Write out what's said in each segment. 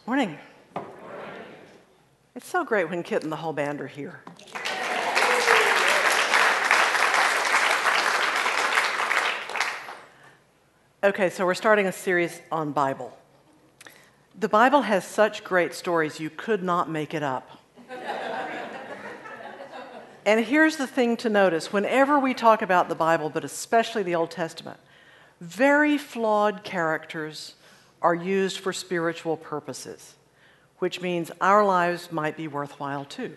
Morning. It's so great when Kit and the whole band are here. Okay, so we're starting a series on Bible. The Bible has such great stories, you could not make it up. And here's the thing to notice. Whenever we talk about the Bible, but especially the Old Testament, very flawed characters are used for spiritual purposes, which means our lives might be worthwhile too.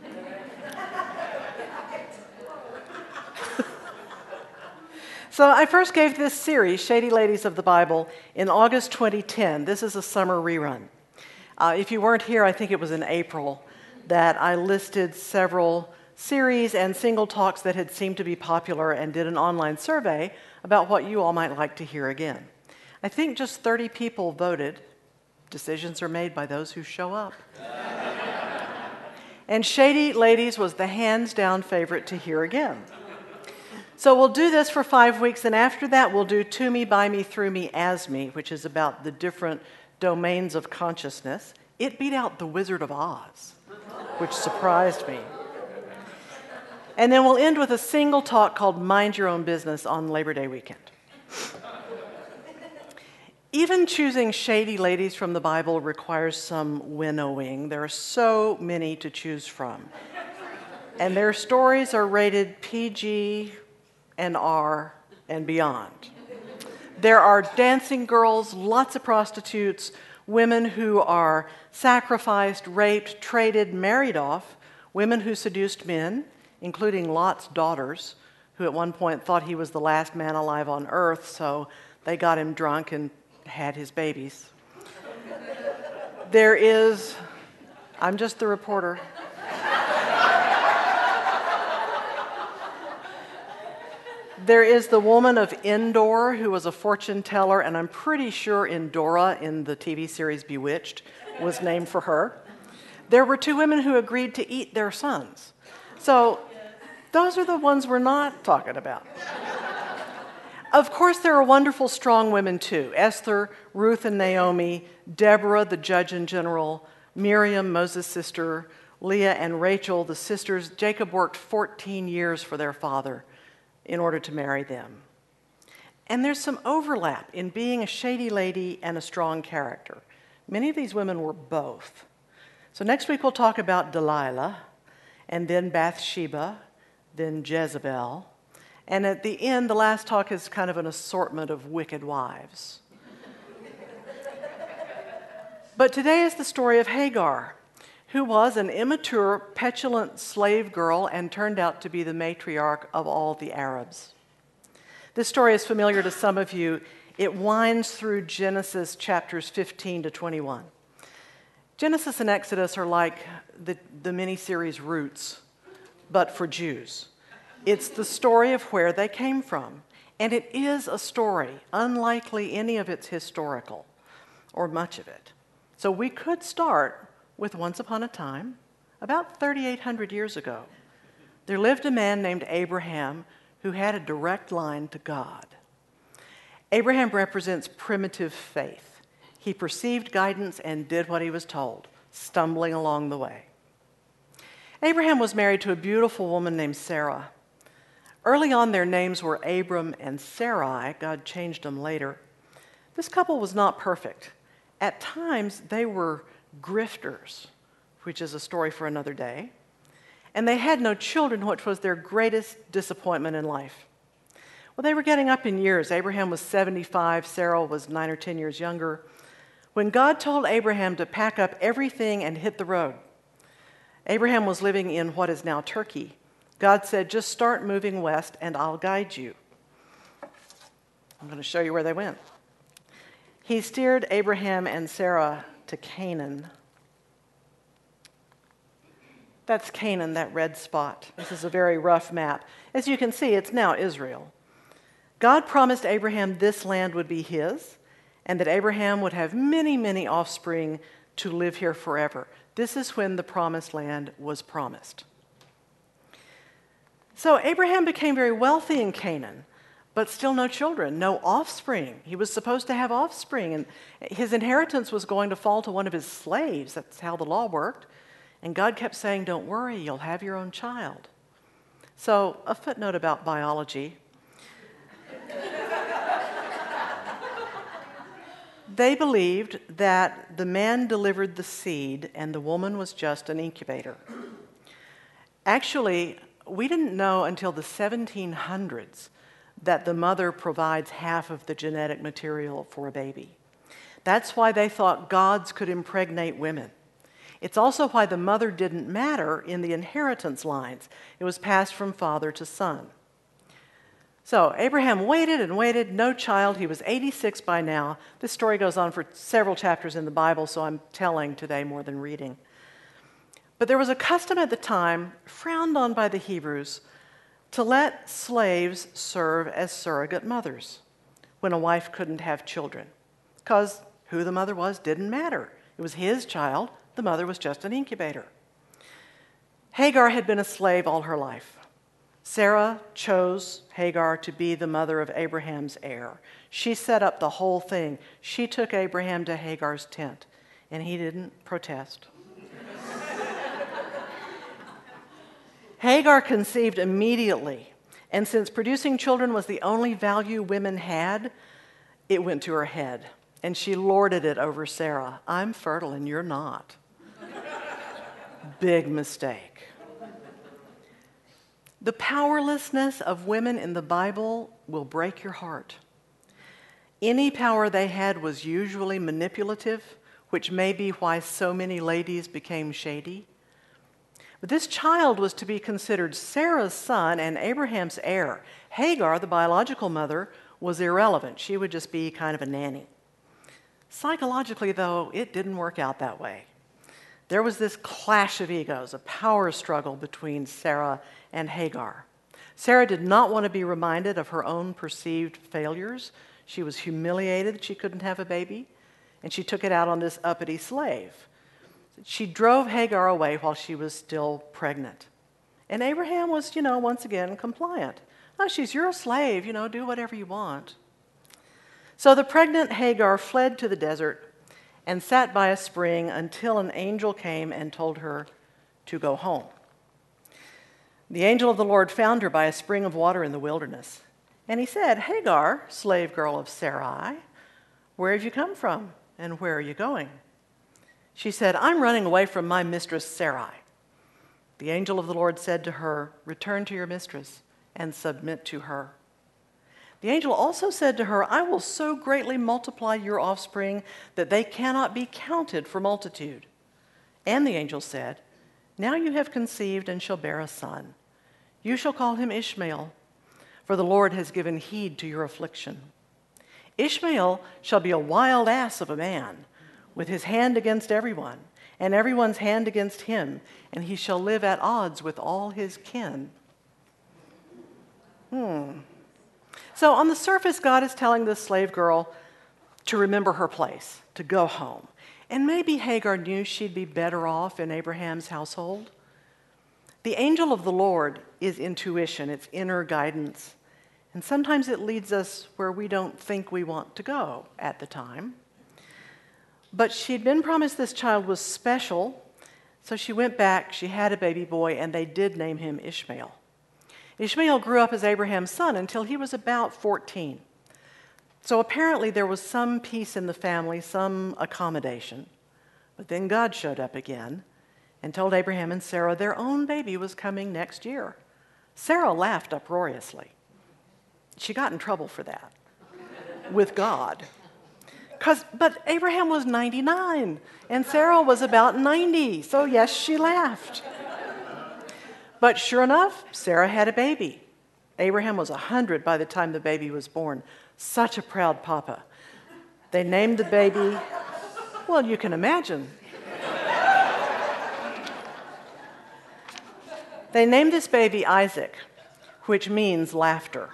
So I first gave this series, Shady Ladies of the Bible, in August 2010. This is a summer rerun. If you weren't here, I think it was in April, that I listed several series and single talks that had seemed to be popular and did an online survey about what you all might like to hear again. I think just 30 people voted. Decisions are made by those who show up. And Shady Ladies was the hands-down favorite to hear again. So we'll do this for 5 weeks, and after that we'll do To Me, By Me, Through Me, As Me, which is about the different domains of consciousness. It beat out The Wizard of Oz, which surprised me. And then we'll end with a single talk called Mind Your Own Business on Labor Day weekend. Even choosing shady ladies from the Bible requires some winnowing. There are so many to choose from. And their stories are rated PG and R and beyond. There are dancing girls, lots of prostitutes, women who are sacrificed, raped, traded, married off, women who seduced men, including Lot's daughters, who at one point thought he was the last man alive on earth, so they got him drunk and had his babies. There is, I'm just the reporter. There is the woman of Endor, who was a fortune teller, and I'm pretty sure Endora in the TV series Bewitched was named for her. There were 2 women who agreed to eat their sons. So those are the ones we're not talking about. Of course, there are wonderful, strong women too. Esther, Ruth and Naomi, Deborah, the judge in general, Miriam, Moses' sister, Leah and Rachel, the sisters. Jacob worked 14 years for their father in order to marry them. And there's some overlap in being a shady lady and a strong character. Many of these women were both. So next week we'll talk about Delilah, and then Bathsheba, then Jezebel. And at the end, the last talk is kind of an assortment of wicked wives. But today is the story of Hagar, who was an immature, petulant slave girl and turned out to be the matriarch of all the Arabs. This story is familiar to some of you. It winds through Genesis chapters 15 to 21. Genesis and Exodus are like the miniseries Roots, but for Jews. It's the story of where they came from. And it is a story, unlikely any of it's historical, or much of it. So we could start with once upon a time, about 3,800 years ago. There lived a man named Abraham who had a direct line to God. Abraham represents primitive faith. He perceived guidance and did what he was told, stumbling along the way. Abraham was married to a beautiful woman named Sarah. Early on, their names were Abram and Sarai. God changed them later. This couple was not perfect. At times, they were grifters, which is a story for another day. And they had no children, which was their greatest disappointment in life. Well, they were getting up in years. Abraham was 75, Sarah was 9 or 10 years younger. When God told Abraham to pack up everything and hit the road, Abraham was living in what is now Turkey. God said, just start moving west and I'll guide you. I'm going to show you where they went. He steered Abraham and Sarah to Canaan. That's Canaan, that red spot. This is a very rough map. As you can see, it's now Israel. God promised Abraham this land would be his, and that Abraham would have many, many offspring to live here forever. This is when the promised land was promised. So Abraham became very wealthy in Canaan, but still no children, no offspring. He was supposed to have offspring, and his inheritance was going to fall to one of his slaves. That's how the law worked. And God kept saying, don't worry, you'll have your own child. So, a footnote about biology. They believed that the man delivered the seed and the woman was just an incubator. Actually, we didn't know until the 1700s that the mother provides half of the genetic material for a baby. That's why they thought gods could impregnate women. It's also why the mother didn't matter in the inheritance lines. It was passed from father to son. So Abraham waited and waited, no child. He was 86 by now. This story goes on for several chapters in the Bible, so I'm telling today more than reading. But there was a custom at the time, frowned on by the Hebrews, to let slaves serve as surrogate mothers when a wife couldn't have children, because who the mother was didn't matter. It was his child. The mother was just an incubator. Hagar had been a slave all her life. Sarah chose Hagar to be the mother of Abraham's heir. She set up the whole thing. She took Abraham to Hagar's tent, and he didn't protest. Hagar conceived immediately, and since producing children was the only value women had, it went to her head, and she lorded it over Sarah. I'm fertile and you're not. Big mistake. The powerlessness of women in the Bible will break your heart. Any power they had was usually manipulative, which may be why so many ladies became shady. But this child was to be considered Sarah's son and Abraham's heir. Hagar, the biological mother, was irrelevant. She would just be kind of a nanny. Psychologically, though, it didn't work out that way. There was this clash of egos, a power struggle between Sarah and Hagar. Sarah did not want to be reminded of her own perceived failures. She was humiliated that she couldn't have a baby, and she took it out on this uppity slave. She drove Hagar away while she was still pregnant. And Abraham was, once again compliant. Oh, she's your slave, do whatever you want. So the pregnant Hagar fled to the desert and sat by a spring until an angel came and told her to go home. The angel of the Lord found her by a spring of water in the wilderness. And he said, Hagar, slave girl of Sarai, where have you come from and where are you going? She said, I'm running away from my mistress Sarai. The angel of the Lord said to her, return to your mistress and submit to her. The angel also said to her, I will so greatly multiply your offspring that they cannot be counted for multitude. And the angel said, now you have conceived and shall bear a son. You shall call him Ishmael, for the Lord has given heed to your affliction. Ishmael shall be a wild ass of a man, with his hand against everyone, and everyone's hand against him, and he shall live at odds with all his kin. So on the surface, God is telling this slave girl to remember her place, to go home. And maybe Hagar knew she'd be better off in Abraham's household. The angel of the Lord is intuition, it's inner guidance. And sometimes it leads us where we don't think we want to go at the time. But she'd been promised this child was special, so she went back, she had a baby boy, and they did name him Ishmael. Ishmael grew up as Abraham's son until he was about 14. So apparently there was some peace in the family, some accommodation. But then God showed up again and told Abraham and Sarah their own baby was coming next year. Sarah laughed uproariously. She got in trouble for that with God. But Abraham was 99 and Sarah was about 90, so yes, she laughed. But sure enough, Sarah had a baby. Abraham was 100 by the time the baby was born. Such a proud papa. They named the baby, well, you can imagine. They named this baby Isaac, which means laughter.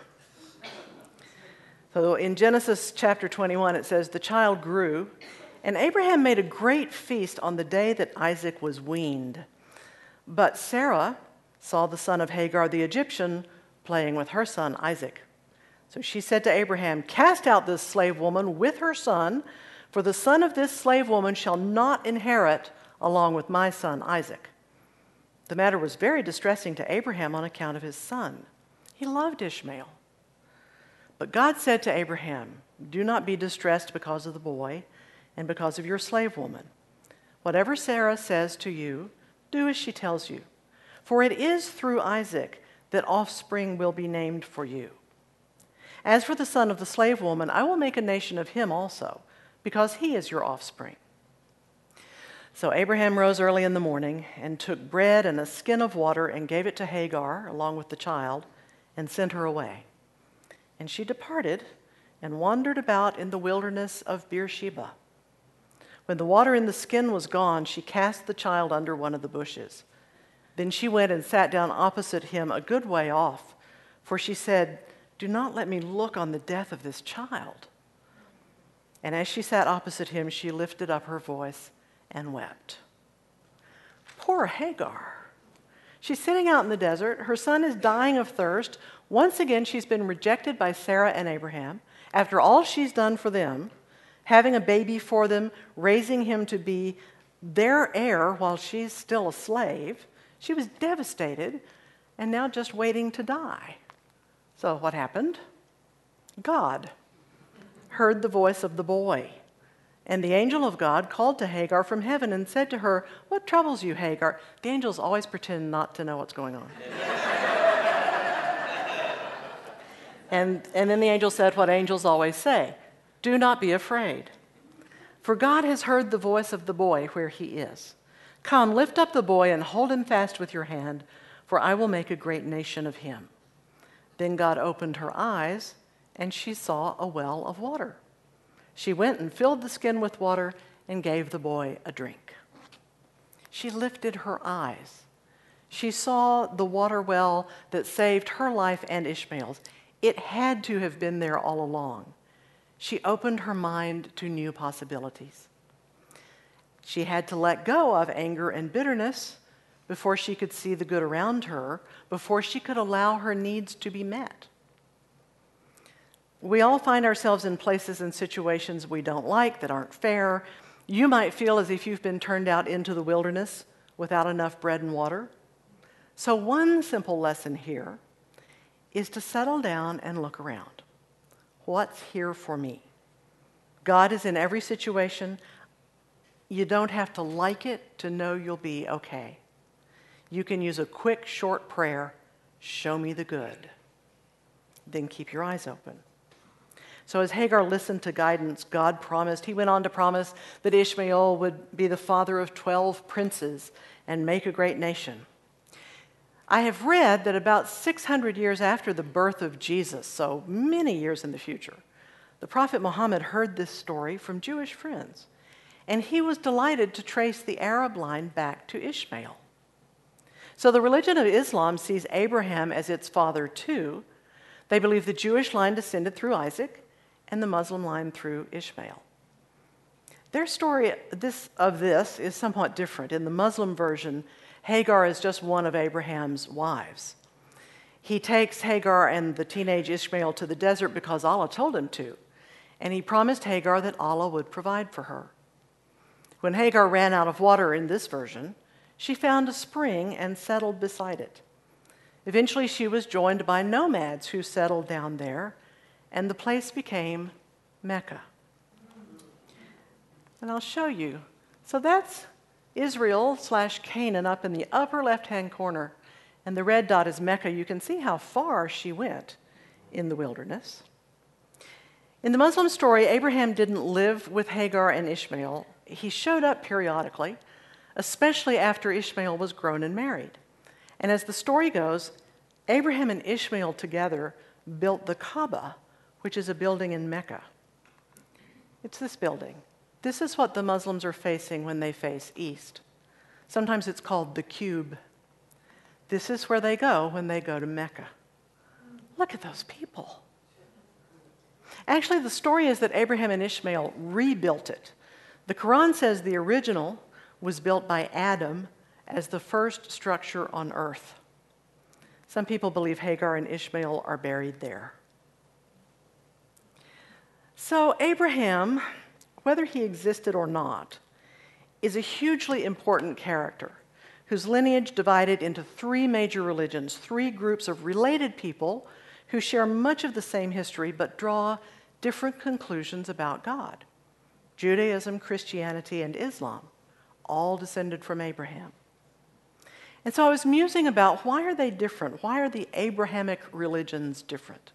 So in Genesis chapter 21, it says, the child grew, and Abraham made a great feast on the day that Isaac was weaned. But Sarah saw the son of Hagar the Egyptian playing with her son Isaac. So she said to Abraham, "Cast out this slave woman with her son, for the son of this slave woman shall not inherit along with my son Isaac." The matter was very distressing to Abraham on account of his son. He loved Ishmael. But God said to Abraham, "Do not be distressed because of the boy and because of your slave woman. Whatever Sarah says to you, do as she tells you. For it is through Isaac that offspring will be named for you. As for the son of the slave woman, I will make a nation of him also, because he is your offspring." So Abraham rose early in the morning and took bread and a skin of water and gave it to Hagar along with the child and sent her away. And she departed and wandered about in the wilderness of Beersheba. When the water in the skin was gone, she cast the child under one of the bushes. Then she went and sat down opposite him a good way off, for she said, "Do not let me look on the death of this child." And as she sat opposite him, she lifted up her voice and wept. Poor Hagar. She's sitting out in the desert. Her son is dying of thirst. Once again, she's been rejected by Sarah and Abraham. After all she's done for them, having a baby for them, raising him to be their heir while she's still a slave, she was devastated and now just waiting to die. So what happened? God heard the voice of the boy, and the angel of God called to Hagar from heaven and said to her, "What troubles you, Hagar?" The angels always pretend not to know what's going on. And then the angel said what angels always say, "Do not be afraid, for God has heard the voice of the boy where he is. Come, lift up the boy and hold him fast with your hand, for I will make a great nation of him." Then God opened her eyes, and she saw a well of water. She went and filled the skin with water and gave the boy a drink. She lifted her eyes. She saw the water well that saved her life and Ishmael's. It had to have been there all along. She opened her mind to new possibilities. She had to let go of anger and bitterness before she could see the good around her, before she could allow her needs to be met. We all find ourselves in places and situations we don't like, that aren't fair. You might feel as if you've been turned out into the wilderness without enough bread and water. So one simple lesson here is to settle down and look around. What's here for me? God is in every situation. You don't have to like it to know you'll be okay. You can use a quick, short prayer, "Show me the good." Then keep your eyes open. So as Hagar listened to guidance God promised, he went on to promise that Ishmael would be the father of 12 princes and make a great nation. I have read that about 600 years after the birth of Jesus, so many years in the future, the Prophet Muhammad heard this story from Jewish friends, and he was delighted to trace the Arab line back to Ishmael. So the religion of Islam sees Abraham as its father too. They believe the Jewish line descended through Isaac and the Muslim line through Ishmael. Their story of this is somewhat different. In the Muslim version, Hagar is just one of Abraham's wives. He takes Hagar and the teenage Ishmael to the desert because Allah told him to, and he promised Hagar that Allah would provide for her. When Hagar ran out of water in this version, she found a spring and settled beside it. Eventually, she was joined by nomads who settled down there, and the place became Mecca. And I'll show you. So that's Israel/Canaan up in the upper left-hand corner, and the red dot is Mecca. You can see how far she went in the wilderness. In the Muslim story, Abraham didn't live with Hagar and Ishmael. He showed up periodically, especially after Ishmael was grown and married. And as the story goes, Abraham and Ishmael together built the Kaaba, which is a building in Mecca. It's this building. This is what the Muslims are facing when they face east. Sometimes it's called the cube. This is where they go when they go to Mecca. Look at those people. Actually, the story is that Abraham and Ishmael rebuilt it. The Quran says the original was built by Adam as the first structure on earth. Some people believe Hagar and Ishmael are buried there. So Abraham, whether he existed or not, is a hugely important character whose lineage divided into three major religions, three groups of related people who share much of the same history but draw different conclusions about God. Judaism, Christianity, and Islam, all descended from Abraham. And so I was musing about, why are they different? Why are the Abrahamic religions different?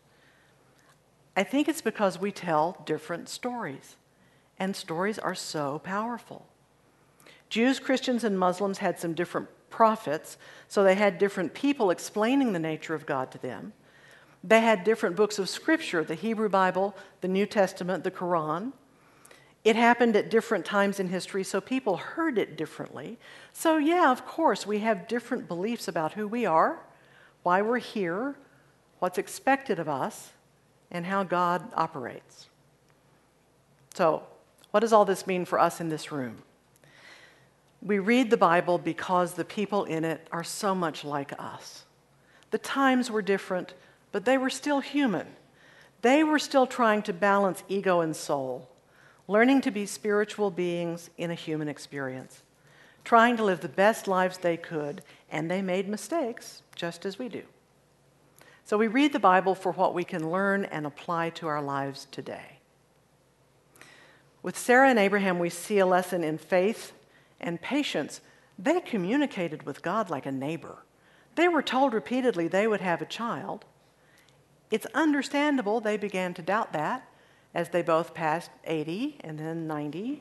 I think it's because we tell different stories, and stories are so powerful. Jews, Christians, and Muslims had some different prophets, so they had different people explaining the nature of God to them. They had different books of scripture, the Hebrew Bible, the New Testament, the Quran. It happened at different times in history, so people heard it differently. So yeah, of course, we have different beliefs about who we are, why we're here, what's expected of us, and how God operates. So, what does all this mean for us in this room? We read the Bible because the people in it are so much like us. The times were different, but they were still human. They were still trying to balance ego and soul, learning to be spiritual beings in a human experience, trying to live the best lives they could, and they made mistakes, just as we do. So we read the Bible for what we can learn and apply to our lives today. With Sarah and Abraham, we see a lesson in faith and patience. They communicated with God like a neighbor. They were told repeatedly they would have a child. It's understandable they began to doubt that as they both passed 80 and then 90.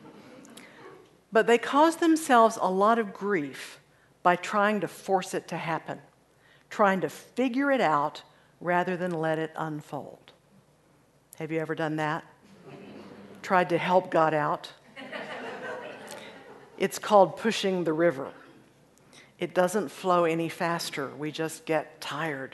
But they caused themselves a lot of grief by trying to force it to happen, trying to figure it out rather than let it unfold. Have you ever done that? Tried to help God out? It's called pushing the river. It doesn't flow any faster. We just get tired.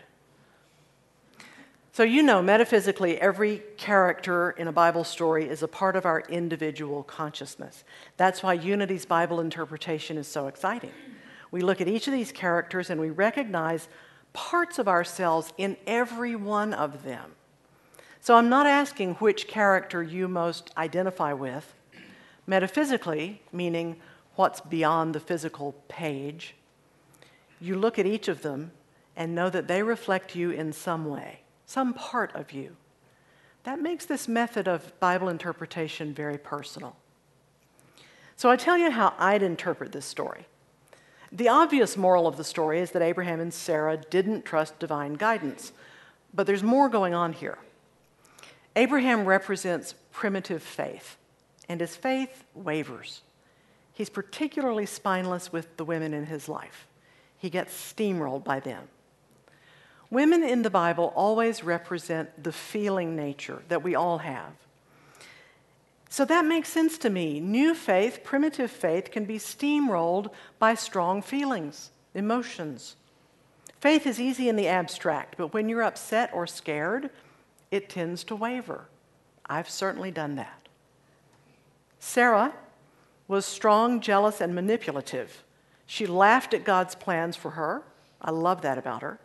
So you know, metaphysically, every character in a Bible story is a part of our individual consciousness. That's why Unity's Bible interpretation is so exciting. We look at each of these characters and we recognize parts of ourselves in every one of them. So I'm not asking which character you most identify with. Metaphysically, meaning what's beyond the physical page, you look at each of them and know that they reflect you in some way, some part of you. That makes this method of Bible interpretation very personal. So I tell you how I'd interpret this story. The obvious moral of the story is that Abraham and Sarah didn't trust divine guidance, but there's more going on here. Abraham represents primitive faith, and his faith wavers. He's particularly spineless with the women in his life. He gets steamrolled by them. Women in the Bible always represent the feeling nature that we all have. So that makes sense to me. New faith, primitive faith, can be steamrolled by strong feelings, emotions. Faith is easy in the abstract, but when you're upset or scared, it tends to waver. I've certainly done that. Sarah was strong, jealous, and manipulative. She laughed at God's plans for her. I love that about her.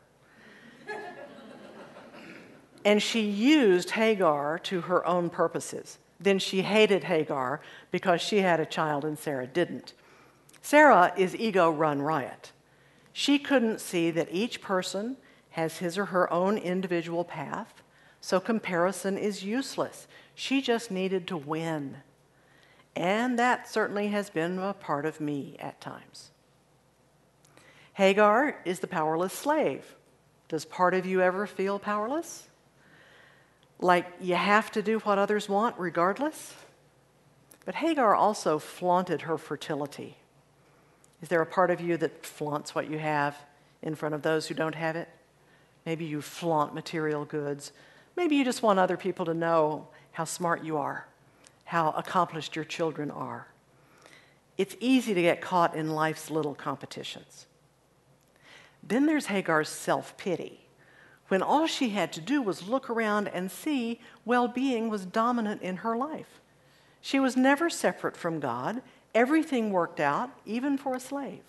And she used Hagar to her own purposes. Then she hated Hagar because she had a child and Sarah didn't. Sarah is ego run riot. She couldn't see that each person has his or her own individual path, so comparison is useless. She just needed to win. And that certainly has been a part of me at times. Hagar is the powerless slave. Does part of you ever feel powerless? Like you have to do what others want regardless? But Hagar also flaunted her fertility. Is there a part of you that flaunts what you have in front of those who don't have it? Maybe you flaunt material goods. Maybe you just want other people to know how smart you are, how accomplished your children are. It's easy to get caught in life's little competitions. Then there's Hagar's self-pity, when all she had to do was look around and see well-being was dominant in her life. She was never separate from God. Everything worked out, even for a slave.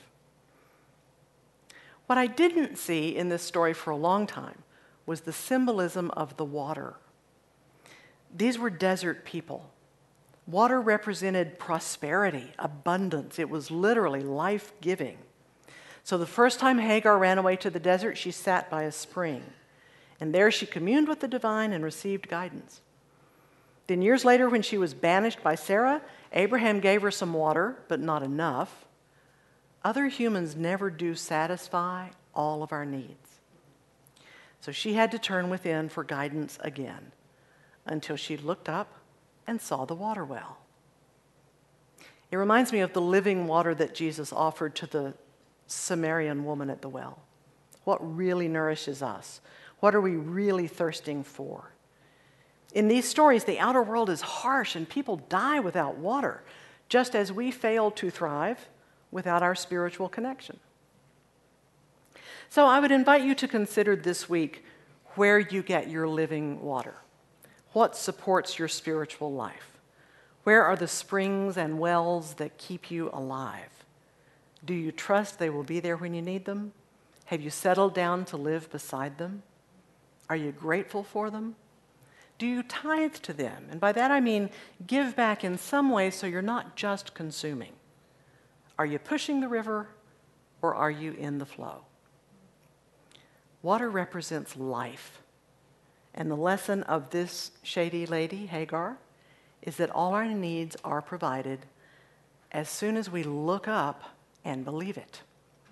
What I didn't see in this story for a long time was the symbolism of the water. These were desert people. Water represented prosperity, abundance. It was literally life-giving. So the first time Hagar ran away to the desert, she sat by a spring. And there she communed with the divine and received guidance. Then years later, when she was banished by Sarah, Abraham gave her some water, but not enough. Other humans never do satisfy all of our needs. So she had to turn within for guidance again, until she looked up and saw the water well. It reminds me of the living water that Jesus offered to the Samaritan woman at the well. What really nourishes us? What are we really thirsting for? In these stories, the outer world is harsh and people die without water, just as we fail to thrive without our spiritual connection. So I would invite you to consider this week where you get your living water. What supports your spiritual life? Where are the springs and wells that keep you alive? Do you trust they will be there when you need them? Have you settled down to live beside them? Are you grateful for them? Do you tithe to them? And by that I mean give back in some way so you're not just consuming. Are you pushing the river or are you in the flow? Water represents life. And the lesson of this shady lady, Hagar, is that all our needs are provided as soon as we look up and believe it.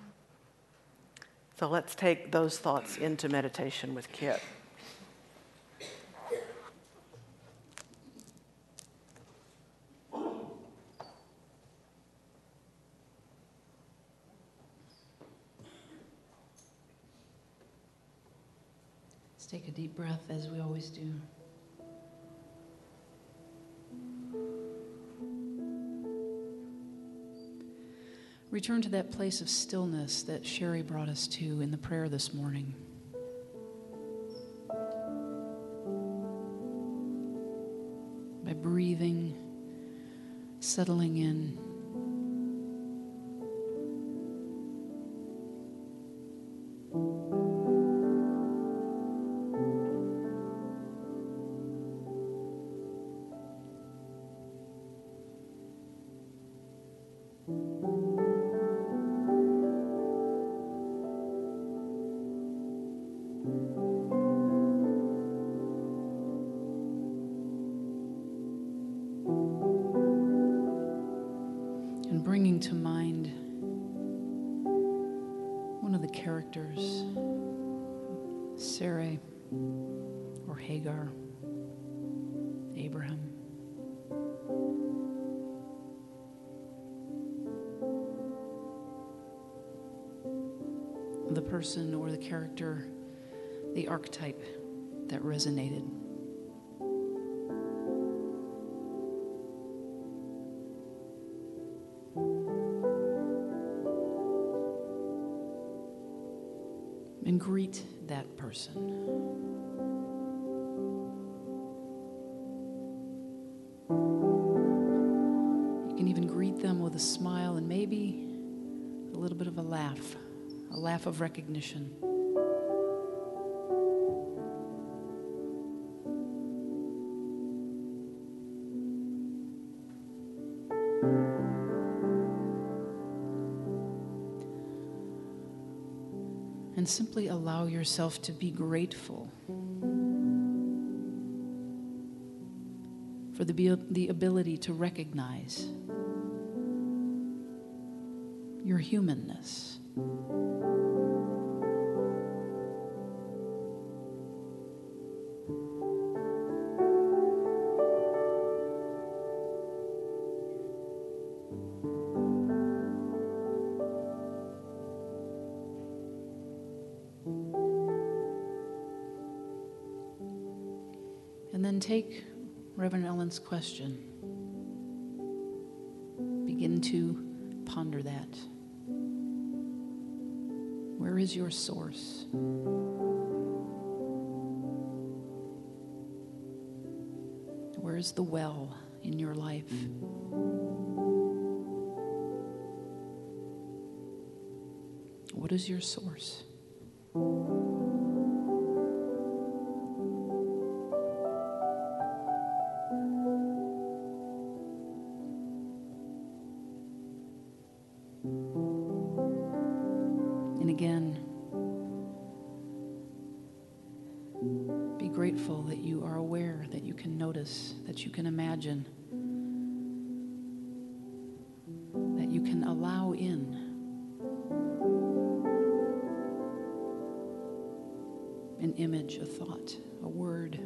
So let's take those thoughts into meditation with Kit. Take a deep breath as we always do. Return to that place of stillness that Sherry brought us to in the prayer this morning. By breathing, settling in. And bringing to mind one of the characters, Sarai or Hagar, Abraham. The person or the character, the archetype that resonated. And greet that person. You can even greet them with a smile and maybe a little bit of a laugh of recognition. And simply allow yourself to be grateful for the ability to recognize your humanness. And then take Reverend Ellen's question. Begin to ponder that. Where is your source? Where is the well in your life? What is your source? again, be grateful that you are aware, that you can notice, that you can imagine, that you can allow in an image, a thought, a word,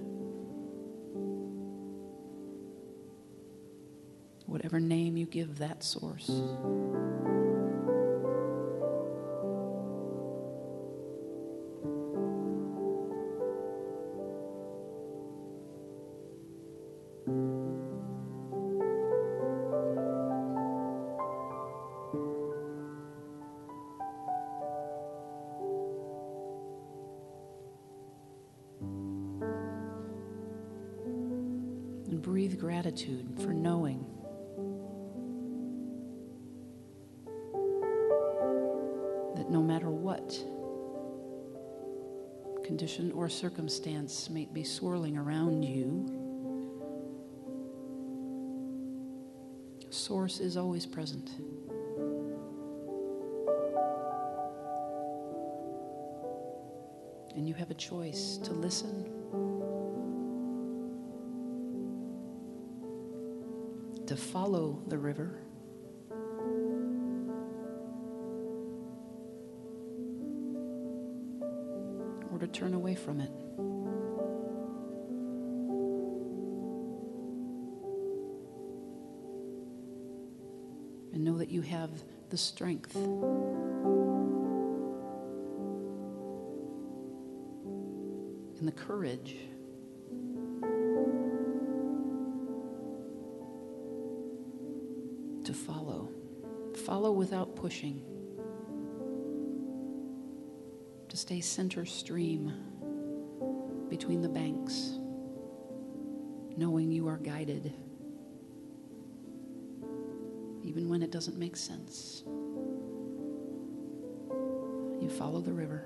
whatever name you give that source. And breathe gratitude for knowing that no matter what condition or circumstance may be swirling around you, Source is always present. And you have a choice to listen, to follow the river, or to turn away from it. And know that you have the strength and the courage to follow. Follow without pushing. To stay center stream between the banks, knowing you are guided, even when it doesn't make sense. You follow the river.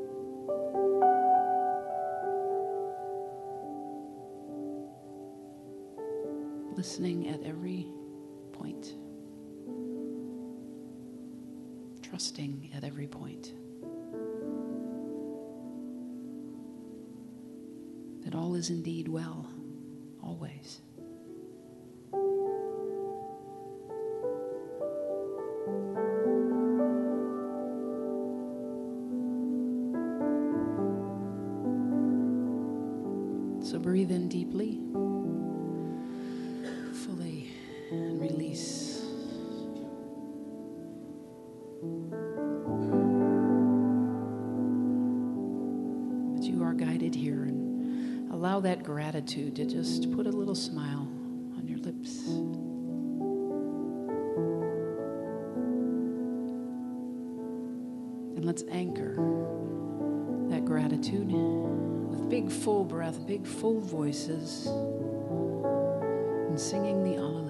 Listening at every point. Trusting at every point. That all is indeed well, always. So breathe in deeply, fully, and release. But you are guided here, and allow that gratitude to just put a little smile on your lips. And let's anchor that gratitude with big full breath, big full voices, and singing the Alleluia.